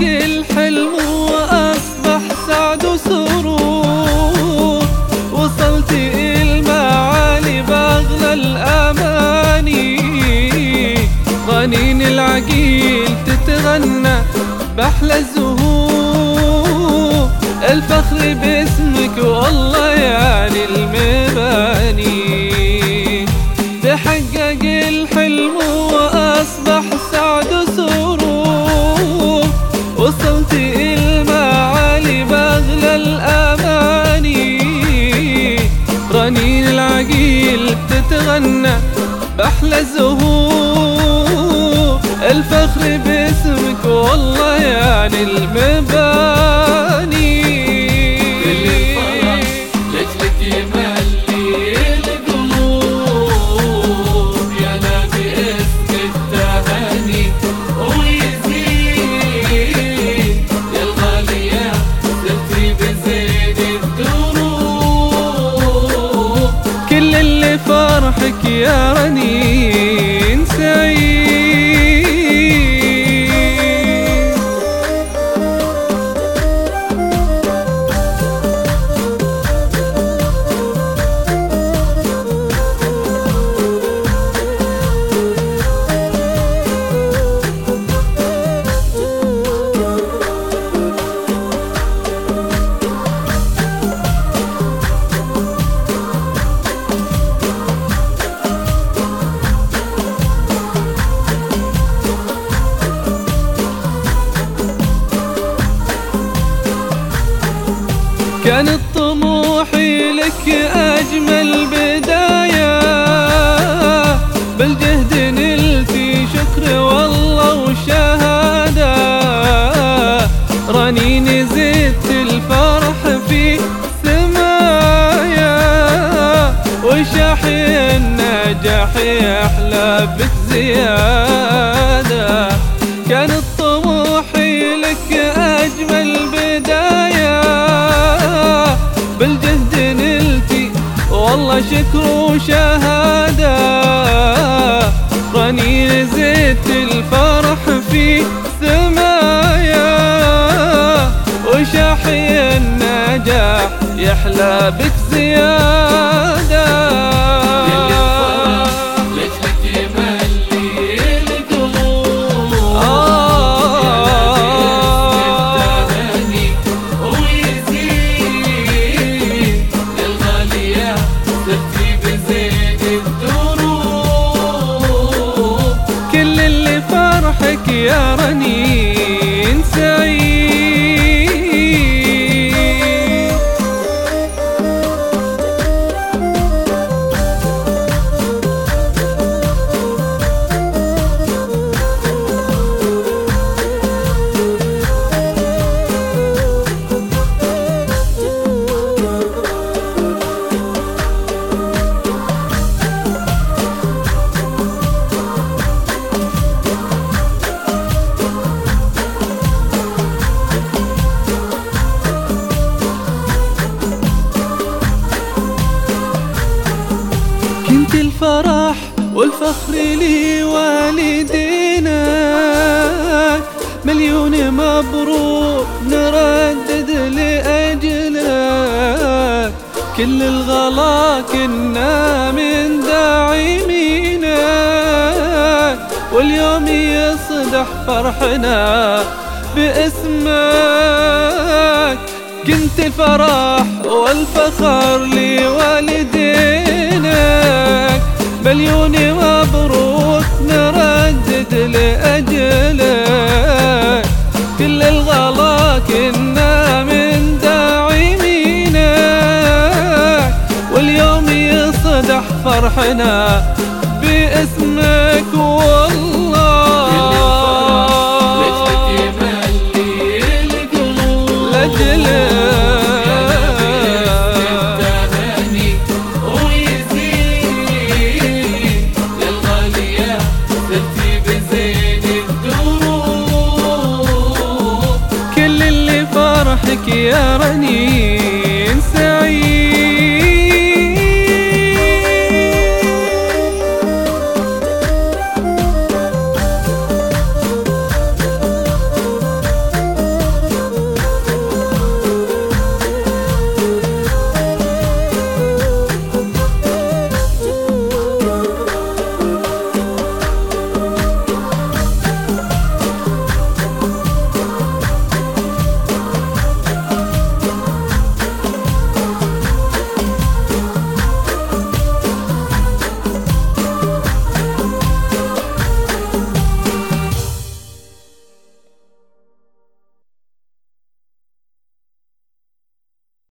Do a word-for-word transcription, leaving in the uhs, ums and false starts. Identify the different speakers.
Speaker 1: الحلم وأصبح سعد وسرور، وصلت المعالي بأغلى الأماني، رنين العقيل تتغنى بأحلى الزهور، الفخر باسمك والله يعني المباني، تحقق الحلم وأصبح سعد وسرور، وصلت المعالي بأغلى الأماني، رنين العقيل تتغنى بأحلى الزهور، الفخر باسمك والله يعني المباني،
Speaker 2: لجلك يملي القلوب يا نبي اسم التهاني ويزيد، يا الغالية سرتي بزين الدروب،
Speaker 1: كل اللي فرحك يا رنين سعيد. كانت طموحي لك أجمل بداية، بالجهد نلتي شكر والله وشهادة، رنيني زدت الفرح في سمايا، وشاحي النجاح يحلى بك زيادة، كانت طموحي لك أجمل بداية، بالجهد نلتي والله شكر وشهادة، رنين زدت الفرح في سمايا، وشاحي النجاح يحلى بك زيادة،
Speaker 2: لجلك يملي القلوب سرتي بزين الدروب،
Speaker 1: كل اللي فرحك يا رنين سعيد. كنت الفرح والفخر لي والدينك، مليون مبروك نردد لأجلك، كل الغلا كنا من داعمينك، واليوم يصدح فرحنا باسمك، كنت الفرح والفخر لوالدينك، مليون مبروك نردد لأجلك، كل الغلا كنا من داعمينك، واليوم يصدح فرحنا باسمك والله،
Speaker 2: لجلك يملي القلوب
Speaker 1: لجلك
Speaker 2: سرتي بزين الدروب،
Speaker 1: كل اللي فرحك يا رنين